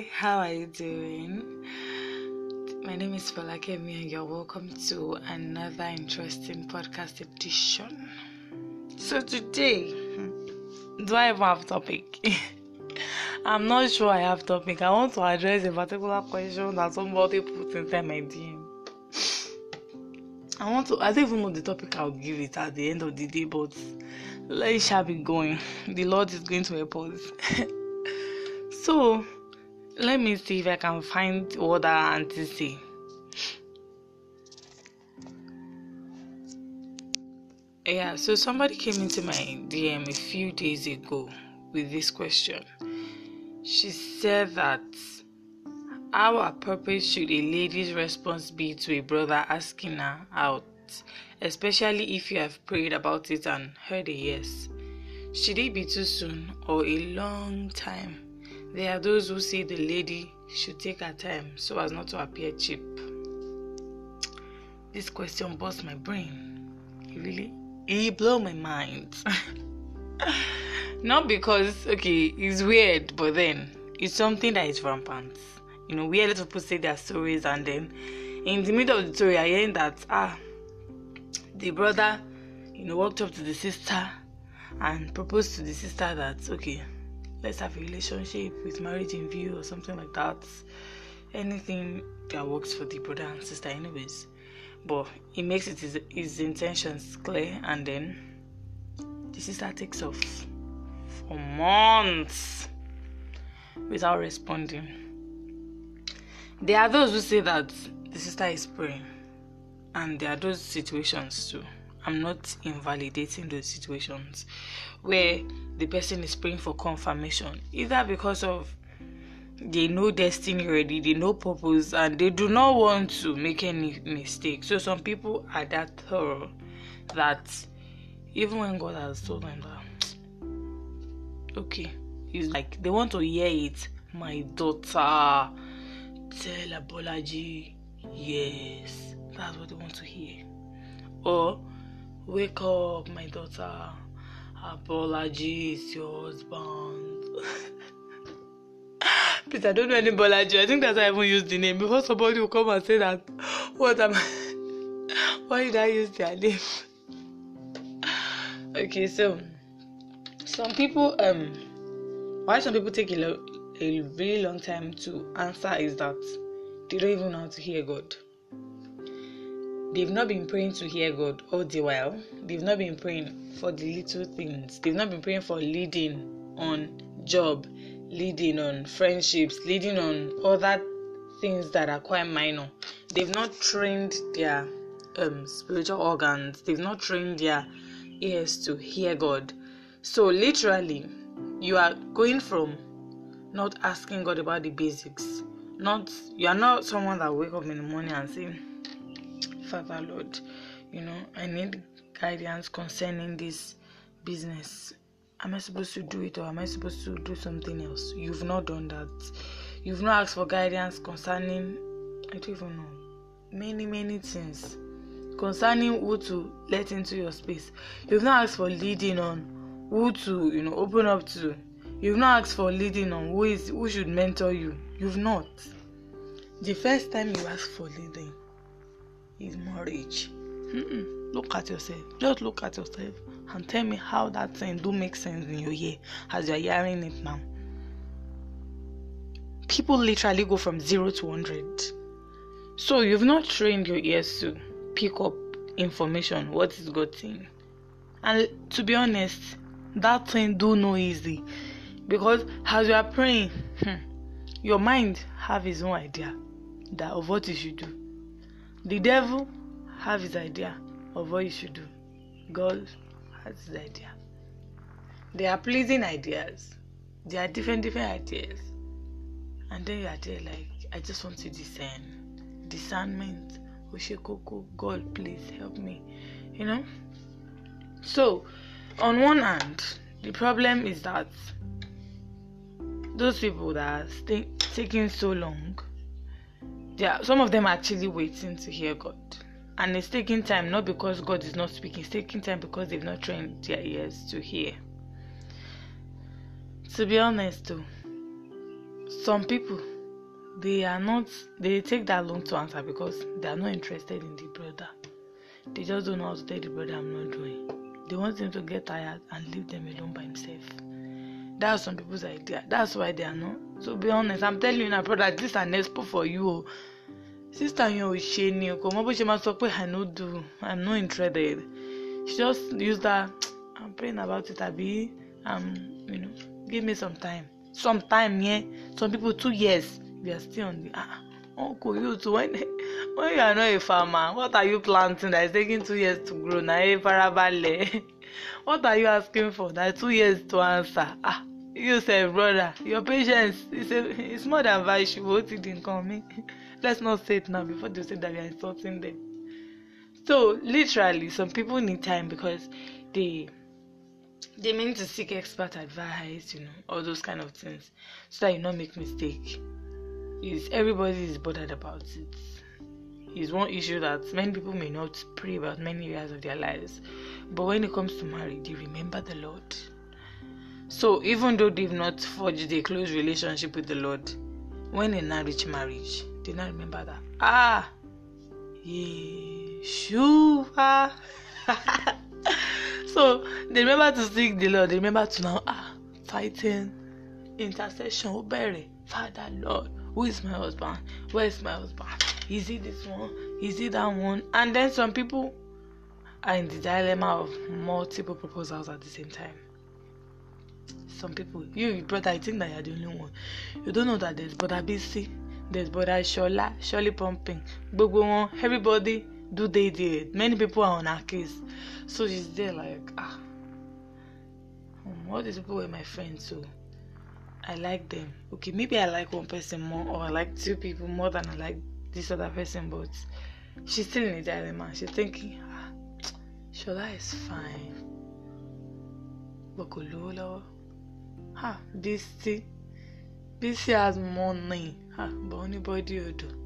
how are you doing? My name is Falakemi and you're welcome to another interesting podcast edition. So today, do I even have topic? I'm not sure I have topic. I want to address a particular question that somebody put inside my DM. I don't even know the topic I'll give it at the end of the day, but let shall be going. The Lord is going to help us. So, let me see if I can find what our auntie say. Yeah, so somebody came into my DM a few days ago with this question. She said that how appropriate should a lady's response be to a brother asking her out, especially if you have prayed about it and heard a yes? Should it be too soon or a long time? There are those who say the lady should take her time so as not to appear cheap. This question busts my brain. It blew my mind. Not because, it's weird, but then it's something that is rampant. We hear little people say their stories, and then in the middle of the story, I hear that the brother, walked up to the sister and proposed to the sister that, let's have a relationship with marriage in view or something like that. Anything that works for the brother and sister anyways. But he makes it his intentions clear, and then the sister takes off for months without responding. There are those who say that the sister is praying, and there are those situations too. I'm not invalidating those situations where the person is praying for confirmation, either because of they know destiny already, they know purpose, and they do not want to make any mistake. So some people are that thorough that even when God has told them that, it's like they want to hear it. My daughter, tell Abolaji, yes, that's what they want to hear. Or, wake up, my daughter, Abolaji is your husband. Please, I don't know any Bolaji. I think that's why I even used the name. Before somebody will come and say that, why did I use their name? So some people, why some people take a very long time to answer is that they don't even know how to hear God. They've not been praying to hear God all the while. They've not been praying for the little things. They've not been praying for leading on job, leading on friendships, leading on other things that are quite minor. They've not trained their spiritual organs. They've not trained their ears to hear God. So literally, you are going from not asking God about the basics. You are not someone that wake up in the morning and say, Father Lord, I need guidance concerning this business. Am I supposed to do it, or am I supposed to do something else? You've not done that. You've not asked for guidance concerning, I don't even know, many things concerning who to let into your space. You've not asked for leading on who to, open up to. You've not asked for leading on who should mentor you. You've not. The first time you ask for leading is marriage. Look at yourself. Just look at yourself and tell me how that thing do make sense in your ear as you're hearing it now. People literally go from 0 to 100. So you've not trained your ears to pick up information. What is God saying? And to be honest, that thing do no easy. Because as you are praying, your mind have his own idea of what you should do. The devil have his idea of what you should do. God has his idea. They are pleasing ideas. They are different ideas. And then you are there like, I just want to discern. Discernment. Oshekoko, God, please help me. So, on one hand, the problem is that those people that are taking so long, some of them are actually waiting to hear God. And it's taking time, not because God is not speaking. It's taking time because they've not trained their ears to hear. To be honest though, some people, they take that long to answer because they are not interested in the brother. They just don't know how to tell the brother, I'm not doing. They want him to get tired and leave them alone by himself. That's some people's idea. That's why they are not. So be honest, I'm telling you now, brother, this is an expo for you. Sister, you're shady. I'm not interested. She just use that. I'm praying about it, Abi. Give me some time. Some time, yeah. Some people 2 years. We are still on the Uncle, you too. When you are not a farmer, what are you planting that is taking 2 years to grow? What are you asking for? That 2 years to answer. You say, brother, your patience it's more than valuable. What it didn't come me. Let's not say it now before they say that we are insulting them. So literally, some people need time because they mean to seek expert advice, all those kind of things, so that you not make mistake. Everybody is bothered about it. It's one issue that many people may not pray about many areas of their lives, but when it comes to marriage, they remember the Lord. So even though they've not forged a close relationship with the Lord, when they now reach marriage, they now remember that Yeshua. So they remember to seek the Lord. They remember to now fighting, intercession, Father Lord, who is my husband? Where is my husband? Is it this one? Is it that one? And then some people are in the dilemma of multiple proposals at the same time. Some people, you brother, I think that you're the only one. You don't know that there's brother BC, there's brother Shola, Shirley pumping, everybody do they did. Many people are on her case. So she's there like, all these people were my friends, so I like them. Okay, maybe I like one person more, or I like 2 people more than I like this other person, but she's still in a dilemma. She's thinking, Shola is fine. Bokololo. BC has money. But anybody will do.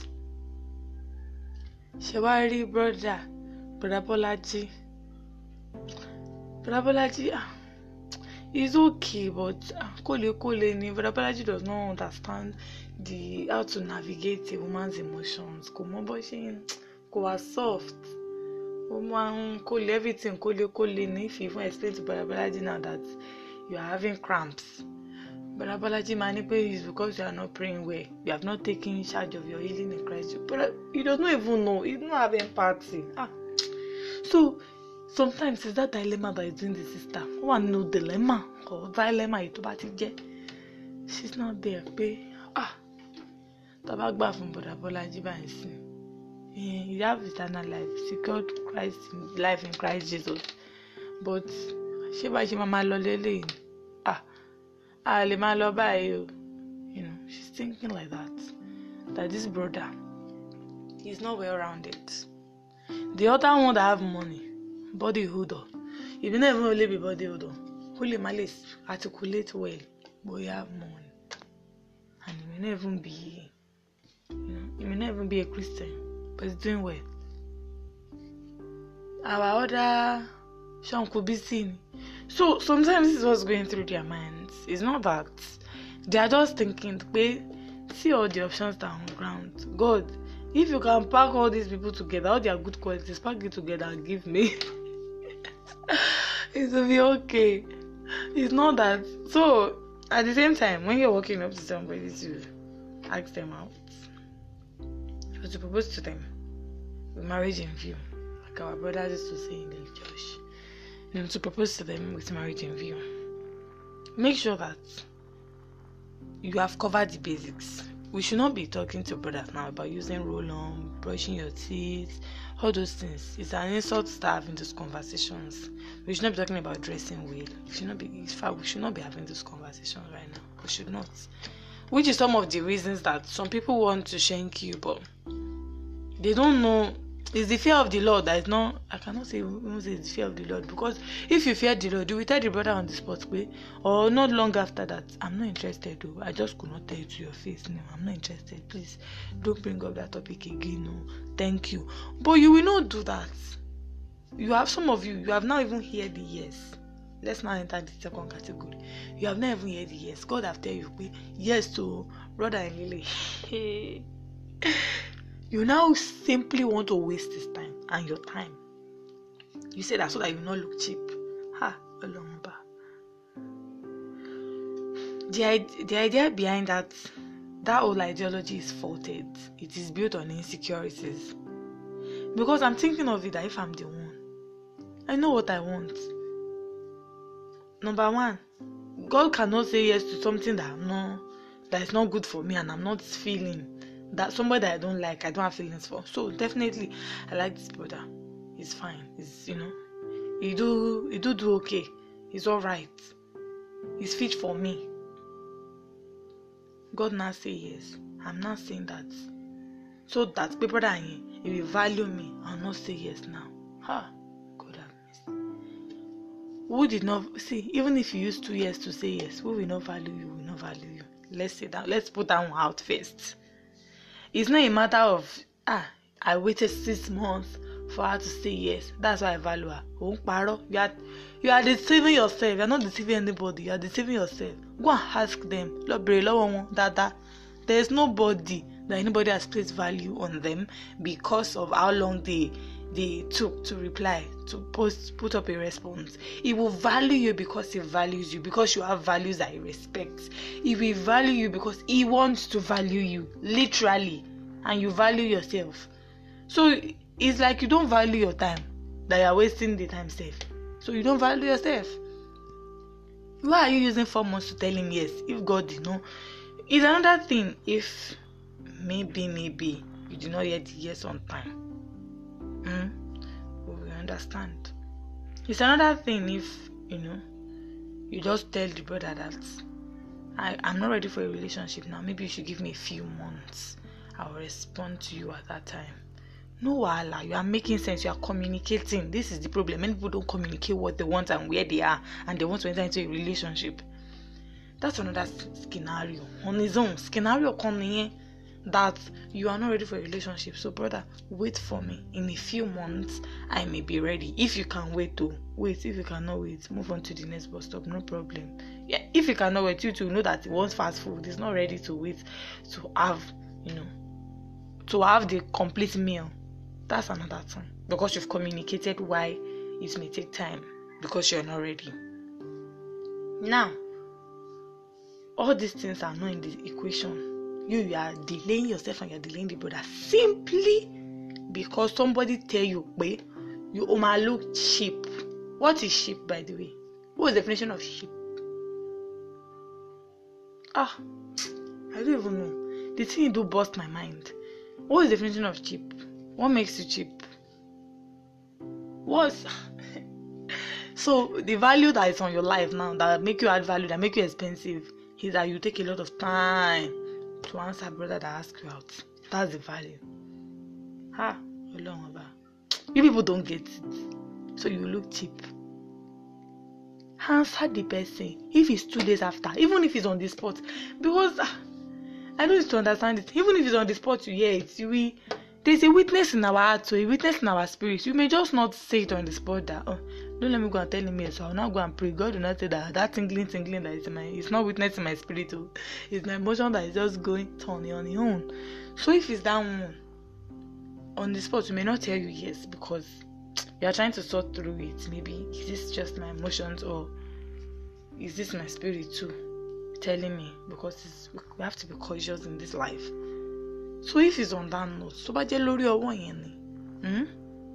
Shawari brother Bolaji. Brother Bolaji, is okay, but Brother Bolaji does not understand how to navigate a woman's emotions. Go soft. Everything. If you even explain to Brother Bolaji now that you are having cramps, Brother Bolaji manipulates is because you are not praying well. You have not taken charge of your healing in Christ. But he does not even know. He does not have empathy. So sometimes it's that dilemma that is doing the sister. One no dilemma or dilemma she's not there. Tabagba from Brother Bolaji by you have eternal life, secured Christ life in Christ Jesus. But she mama lolele. She's thinking like that this brother is not well rounded. The other one that have money, body holder, even never only be body holder, holy malice, articulate well, but you have money, and he may not even be a Christian, but he's doing well. Our other Sean could be seen. So sometimes this is what's going through their minds. It's not that they are just thinking, see all the options that are on ground. God, if you can pack all these people together, all their good qualities, pack it together and give me, it will be okay. It's not that. So at the same time, when you're walking up to somebody to ask them out, or to propose to them with marriage in view, like our brothers used to say in the church, to propose to them with marriage in view, make sure that you have covered the basics. We should not be talking to brothers now about using roll-on, brushing your teeth, all those things. It's an insult to start having those conversations. We should not be talking about dressing well. We should not be having those conversations right now. We should not. Which is some of the reasons that some people want to shank you, but they don't know. It's the fear of the Lord that is not. I cannot say it's the fear of the Lord, because if you fear the Lord, you will tell the brother on the spot way, or not long after that, I'm not interested. Though. I just could not tell you to your face. No, I'm not interested. Please don't bring up that topic again. No, thank you. But you will not do that. You have some of you have not even heard the yes. let's now enter the second category. You have never even heard yes. God have tell you, yes to brother and Lily. You now simply want to waste this time and your time. You say that so that you not look cheap. The idea behind that whole ideology is faulted. It is built on insecurities. Because I'm thinking of it that if I'm the one, I know what I want. Number one, God cannot say yes to something that is not good for me, and I'm not feeling that somebody that I don't like, I don't have feelings for. So definitely, I like this brother. He's fine. He's he do okay. He's all right. He's fit for me. God now say yes. I'm not saying that. So that people that he will value me, I'll not say yes now. God have mercy. Who did not see? Even if you use 2 years to say yes, who will not value you? Will not value you. Let's say that. Let's put that one out first. It's not a matter of I waited 6 months for her to say yes. That's why I value her. You are deceiving yourself. You are not deceiving anybody. You are deceiving yourself. Go and ask them. There's nobody that anybody has placed value on them because of how long they took to reply, to put up a response. He will value you because he values you, because you have values that he respects. He will value you because he wants to value you, literally, and you value yourself. So it's like you don't value your time, that you are wasting the time safe. So you don't value yourself. Why are you using 4 months to tell him yes if God did not? It's another thing if maybe you did not hear the yes on time. We will understand. It's another thing if you just tell the brother that I'm not ready for a relationship now. Maybe you should give me a few months. I will respond to you at that time. No wahala, you are making sense, you are communicating. This is the problem. Many people don't communicate what they want and where they are, and they want to enter into a relationship. That's another scenario. On his own, scenario coming in that you are not ready for a relationship. So brother, wait for me. In a few months, I may be ready. If you can wait, wait. If you cannot wait, move on to the next bus stop. No problem. Yeah, if you cannot wait, you to know that he wants fast food. He's not ready to wait to have, to have the complete meal. That's another thing. Because you've communicated why it may take time. Because you're not ready. Now, all these things are not in the equation. You are delaying yourself and you're delaying the brother simply because somebody tell you, you look cheap. What is cheap, by the way? What is the definition of cheap? I don't even know. The thing do bust my mind. What is the definition of cheap? What makes you cheap? So the value that is on your life now that make you add value, that make you expensive, is that you take a lot of time to answer brother that ask you out. That's the value. You people don't get it. So you look cheap. Answer the person if it's 2 days after, even if it's on the spot. Because I don't need to understand it. Even if it's on the spot, you hear it. There's a witness in our heart, so a witness in our spirit. You may just not say it on the spot that, don't let me go and tell him yes, so I'll not go and pray. God will not say that tingling that is it's not witness in my spirit. It's my emotion that is just going on its own. So if it's that one on the spot, you may not tell you yes because you are trying to sort through it. Maybe is this just my emotions or is this my spirit too telling me? Because we have to be cautious in this life. So if it's on that note, so ba je lórí ọwọ́ yẹn ni.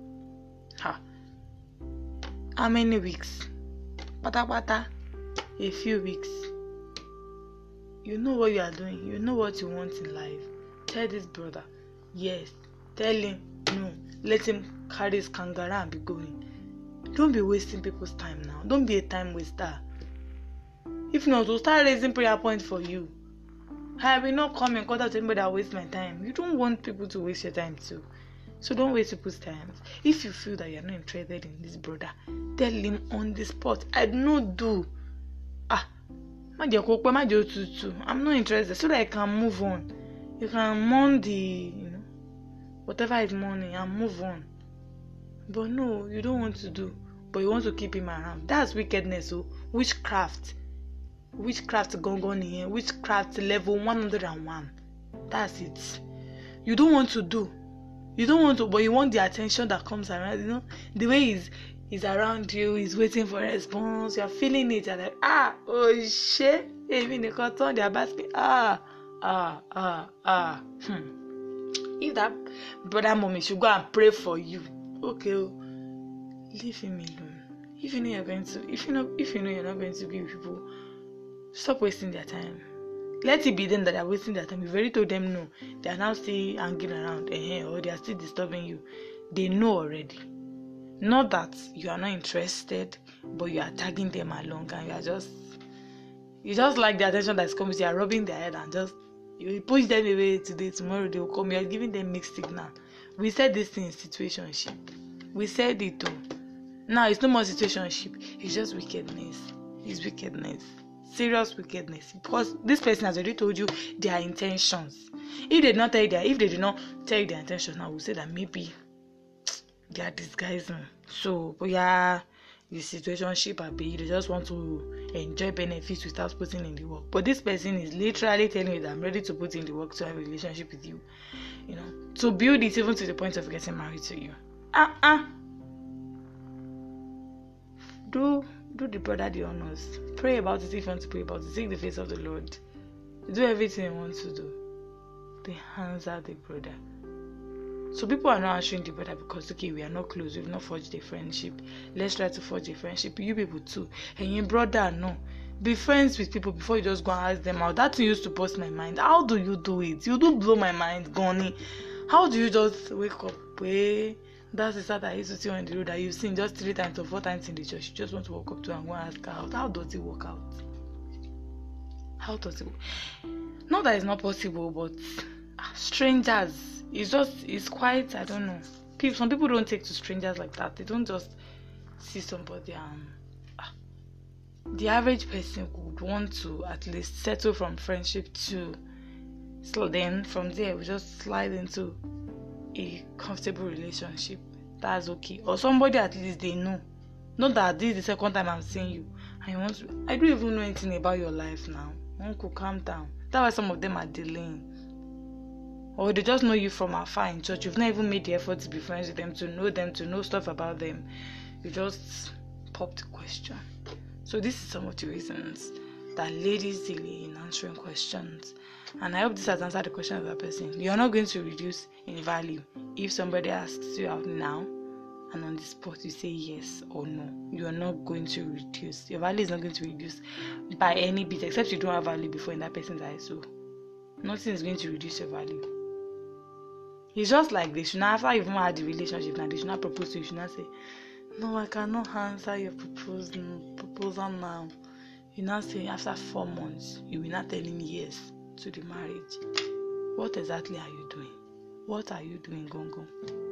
How many weeks? Pátápátá, a few weeks. You know what you are doing. You know what you want in life. Tell this brother, yes. Tell him, no. Let him carry his kangaroo and be going. Don't be wasting people's time now. Don't be a time waster. If not, we'll start raising prayer points for you. I will not come and contact anybody that wastes my time. You don't want people to waste your time too. So don't waste people's time. If you feel that you're not interested in this brother, tell him on the spot. I do not do. I'm not interested. So that I can move on. You can mourn the, whatever is mourning and move on. But no, you don't want to do. but you want to keep him around. That's wickedness. So witchcraft gone here, witchcraft level 101. That's it. You don't want to, but you want the attention that comes around. You know, the way he's around you, he's waiting for a response. You're feeling it. You're like, oh shit. Even the cotton, they're basking. If that brother mommy should go and pray for you, okay, leave him alone. If you know you're not going to be with people, stop wasting their time. Let it be them that are wasting their time. You've already told them no. They are now still hanging around, or they are still disturbing you. They know already. Not that you are not interested, but you are tagging them along, and you just like the attention that's coming. You are rubbing their head and you push them away today. Tomorrow they will come. You are giving them mixed signal. We said this thing is situationship. We said it too. Now it's no more situationship. It's just wickedness. It's wickedness. Serious wickedness. Because this person has already told you their intentions. If they did not tell you their intentions, now we'll say that maybe they are disguising. So, but yeah, the situationship they just want to enjoy benefits without putting in the work. But this person is literally telling you that I'm ready to put in the work to have a relationship with you. You know, to build it even to the point of getting married to you. Do the brother the honors. Pray about it if you want to pray about it. Seek the face of the Lord. Do everything you want to do. Then answer the brother. So people are not answering the brother because, okay, we are not close. We've not forged a friendship. Let's try to forge a friendship. You people too. And your brother, no. Be friends with people before you just go and ask them out. That thing used to bust my mind. How do you do it? You do blow my mind, Goni. How do you just wake up? That's the start I used to see on the road that you've seen just 3 times or 4 times in the church. You just want to walk up to her and go and ask her out. How does it work out? How does it work? Not that it's not possible, but strangers, it's quite, I don't know. Some people don't take to strangers like that. They don't just see somebody the average person would want to at least settle from friendship to, so then from there we just slide into a comfortable relationship. That's okay. Or somebody at least they know. Not that this is the second time I'm seeing you and I don't even know anything about your life now. Uncle, calm down. That's why some of them are delaying. Or they just know you from afar in church. You've not even made the effort to be friends with them, to know stuff about them. You just pop the question. So this is some of the reasons that ladies delay in answering questions. And I hope this has answered the question of that person. You're not going to reduce in value if somebody asks you out now and on the spot you say yes or no. You're not going to reduce. Your value is not going to reduce by any bit, except you don't have value before in that person's eyes. So nothing is going to reduce your value. It's just like they should not, after you've even had the relationship now, they should not propose to you. You should not say, no, I cannot answer your proposal now. You now say after 4 months, you will not tell him yes to the marriage. What exactly are you doing? What are you doing, Gongo?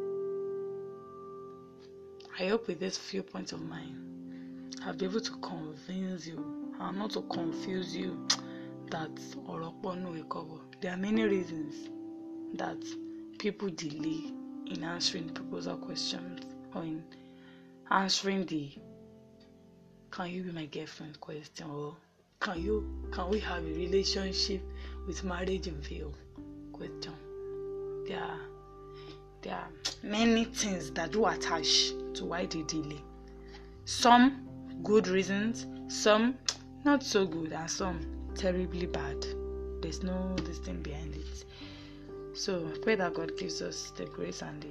I hope with this few points of mine, I'll be able to convince you and not to confuse you that there are many reasons that people delay in answering proposal questions or in answering the "can you be my girlfriend" question, or can we have a relationship with marriage in view question. There are many things that do attach to why they delay. Some good reasons, some not so good, and some terribly bad. There's no this thing behind it. So I pray that God gives us the grace and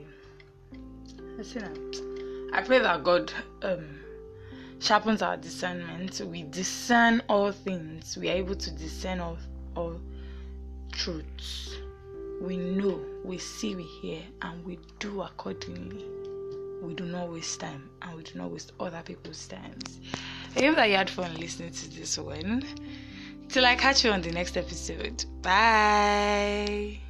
I pray that God sharpens our discernment. We discern all things. We are able to discern all truths. We know, we see, we hear, and we do accordingly. We do not waste time, and we do not waste other people's times. I hope that you had fun listening to this one. Till I catch you on the next episode. Bye.